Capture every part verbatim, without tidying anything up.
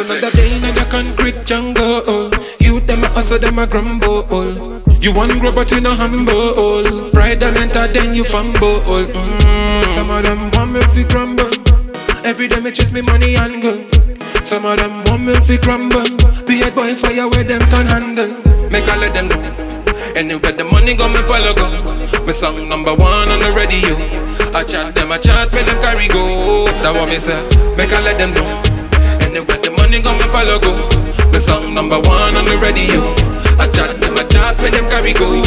Another day in the concrete jungle. You them a hustle, them a grumble. You want grow but you no humble. Pride and enter then you fumble. mm. Some of them want me fi crumble. Every day me chase me money angle. Some of them want me fi crumble. Be a boy fire where them can handle. Make I let them know. Anywhere the money go me follow go. Me song number one on the radio. I chat them, I chat when them carry go. That what me say. Make I let them know. Anywhere the money go me follow go. Me song number one on the radio. I chat them, I chat when them carry go.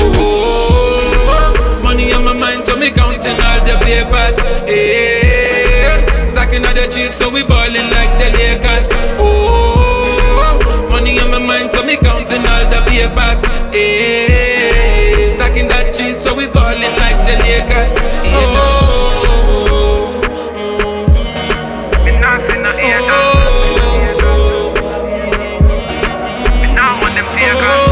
Money on my mind, so me counting all the papers. Hey, stacking all the cheese, so we ballin' like the Lakers. Oh, money on my mind, so me counting all the papers. Hey, stacking that cheese, so we ballin' like the Lakers. Oh, me nothing to hear that. Me now want them figures.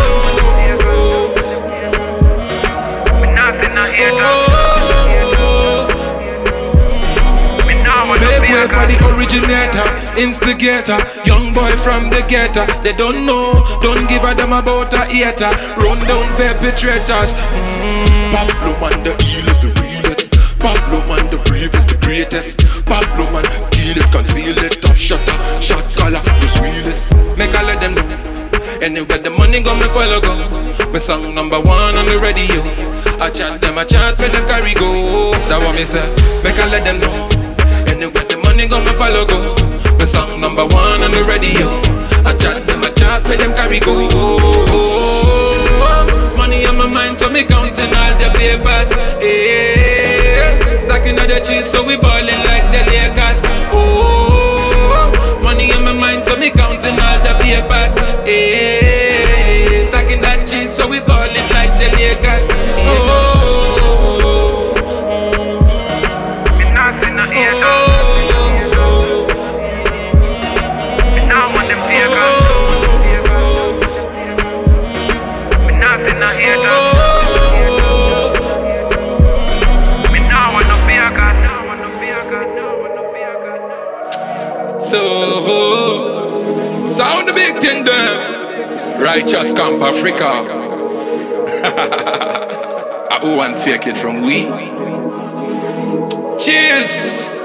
Make way for the originator, instigator, young boy from the ghetto. They don't know, don't give a damn about a hater. Run down perpetrators. mm. Pablo man the illest, the realest. Pablo man the bravest, the greatest. Pablo man kill it, conceal it, top shutter, shot caller, the sweetest. Make I let them know. Anywhere the money go, me follow go. Me song number one on the radio. I chat them, I chat when them carry go. That what me say. Make I let them know. Anywhere the money go, me follow go. Me song number one on the radio. I chat them, I chat when them carry go. Money on my mind, so me counting all the papers. Hey, stacking all the cheese, so we ballin' like the Lakers. Oh, money on my mind, so me counting all the papers. Hey, stacking that cheese, so we ballin' like the Lakers. Oh, me nothing to hear that. Me now want them figures. Me nothing to hear that. Me now want no figures. So, sound the big thing there. Righteous Camp Africa. I who want take it from we. Cheers.